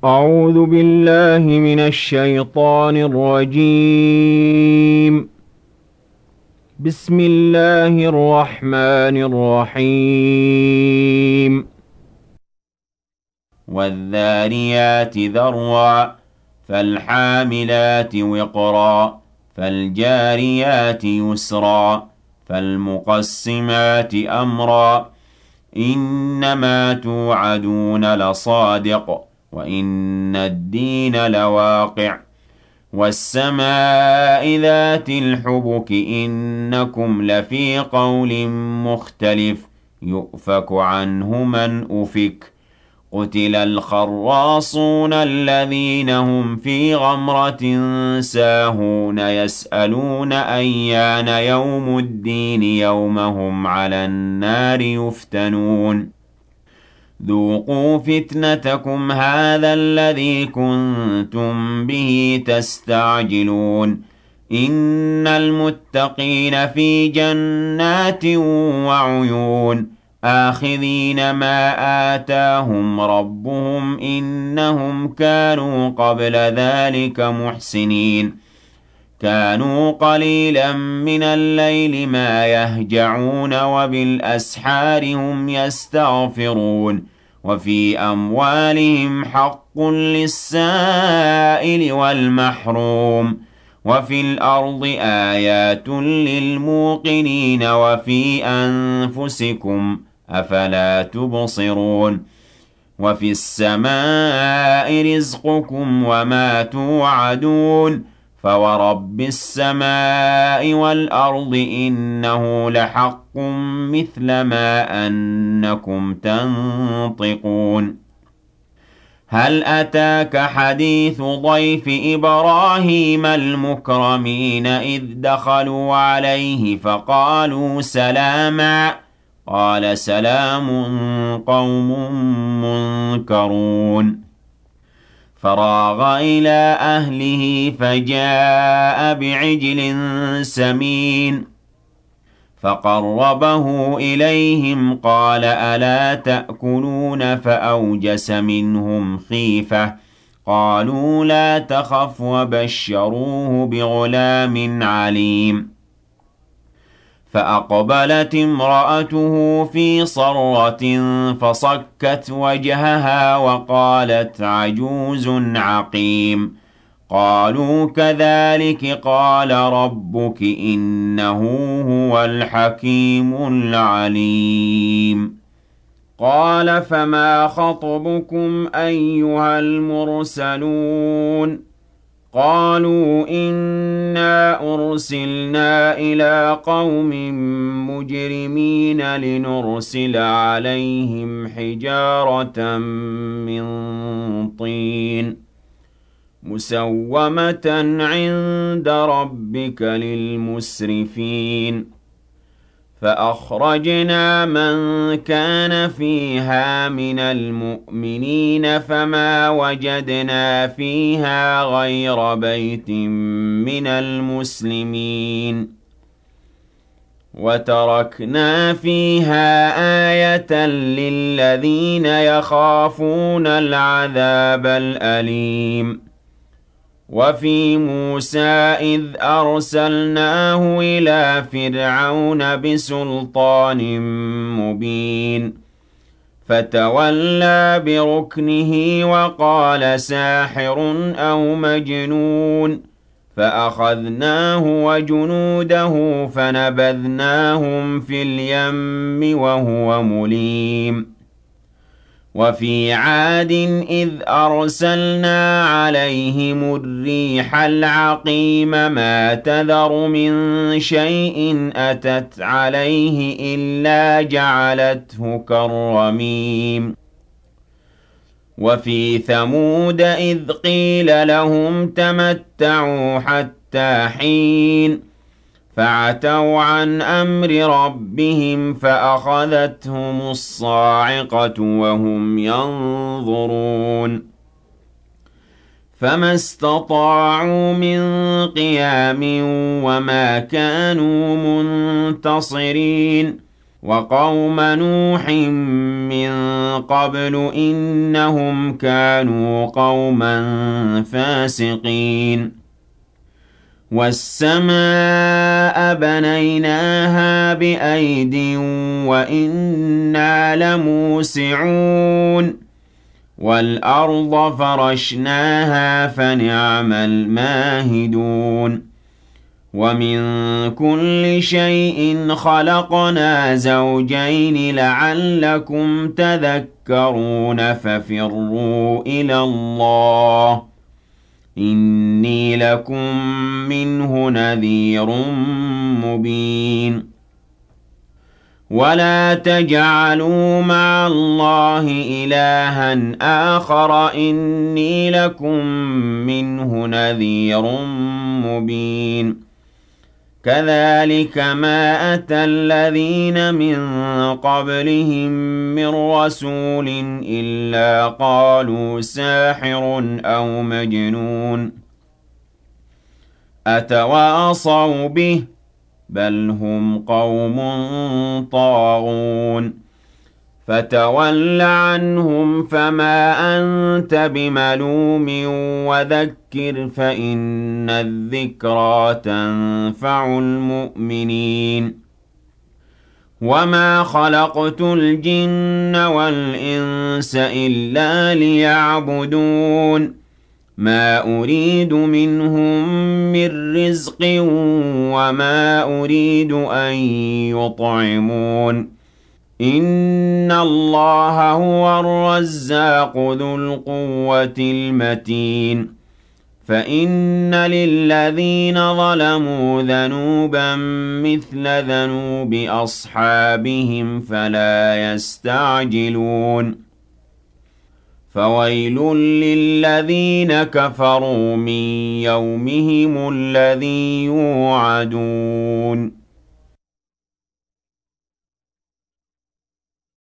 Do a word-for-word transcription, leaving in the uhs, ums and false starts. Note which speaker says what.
Speaker 1: أعوذ بالله من الشيطان الرجيم. بسم الله الرحمن الرحيم.
Speaker 2: والذاريات ذروا فالحاملات وقرا فالجاريات يسرا فالمقسمات أمرا إنما توعدون لصادق وإن الدين لواقع والسماء ذات الحبك إنكم لفي قول مختلف يؤفك عنه من أفك قتل الخراصون الذين هم في غمرة ساهون يسألون أيان يوم الدين يوم هم على النار يفتنون ذوقوا فتنتكم هذا الذي كنتم به تستعجلون إن المتقين في جنات وعيون آخذين ما آتاهم ربهم إنهم كانوا قبل ذلك محسنين كانوا قليلا من الليل ما يهجعون وبالأسحار هم يستغفرون وفي أموالهم حق للسائل والمحروم وفي الأرض آيات للموقنين وفي أنفسكم أفلا تبصرون وفي السماء رزقكم وما توعدون فورب السماء والأرض إنه لحق مثل ما أنكم تنطقون هل أتاك حديث ضيف إبراهيم المكرمين إذ دخلوا عليه فقالوا سلاما قال سلام قوم منكرون فراغ إلى أهله فجاء بعجل سمين فقربه إليهم قال ألا تأكلون فأوجس منهم خيفة قالوا لا تخف وبشروه بغلام عليم فأقبلت امرأته في صرة فصكت وجهها وقالت عجوز عقيم قالوا كذلك قال ربك إنه هو الحكيم العليم قال فما خطبكم أيها المرسلون قالوا إنا أرسلنا إلى قوم مجرمين لنرسل عليهم حجارة من طين مسومة عند ربك للمسرفين فأخرجنا من كان فيها من المؤمنين فما وجدنا فيها غير بيت من المسلمين وتركنا فيها آية للذين يخافون العذاب الأليم وفي موسى إذ أرسلناه إلى فرعون بسلطان مبين فتولى بركنه وقال ساحر أو مجنون فأخذناه وجنوده فنبذناهم في اليم وهو مليم وفي عاد إذ أرسلنا عليهم الريح العقيم ما تذر من شيء أتت عليه إلا جعلته كالرميم وفي ثمود إذ قيل لهم تمتعوا حتى حين فعتوا عن أمر ربهم فأخذتهم الصاعقة وهم ينظرون فما استطاعوا من قيام وما كانوا منتصرين وقوم نوح من قبل إنهم كانوا قوما فاسقين والسماء بنيناها بأيد وإنا لموسعون والأرض فرشناها فنعم الماهدون ومن كل شيء خلقنا زوجين لعلكم تذكرون ففروا إلى الله إني لكم منه نذير مبين ولا تجعلوا مع الله إلها آخر إني لكم منه نذير مبين كذلك ما أتى الذين من قبلهم من رسول إلا قالوا ساحر أو مجنون أتواصوا به بل هم قوم طاغون فتول عنهم فما أنت بملوم وذكر فإن الذكرى تنفع المؤمنين وما خلقت الجن والإنس إلا ليعبدون ما أريد منهم من رزق وما أريد أن يطعمون إن الله هو الرزاق ذو القوة المتين فإن للذين ظلموا ذنوبا مثل ذنوب أصحابهم فلا يستعجلون فويل للذين كفروا من يومهم الذي يوعدون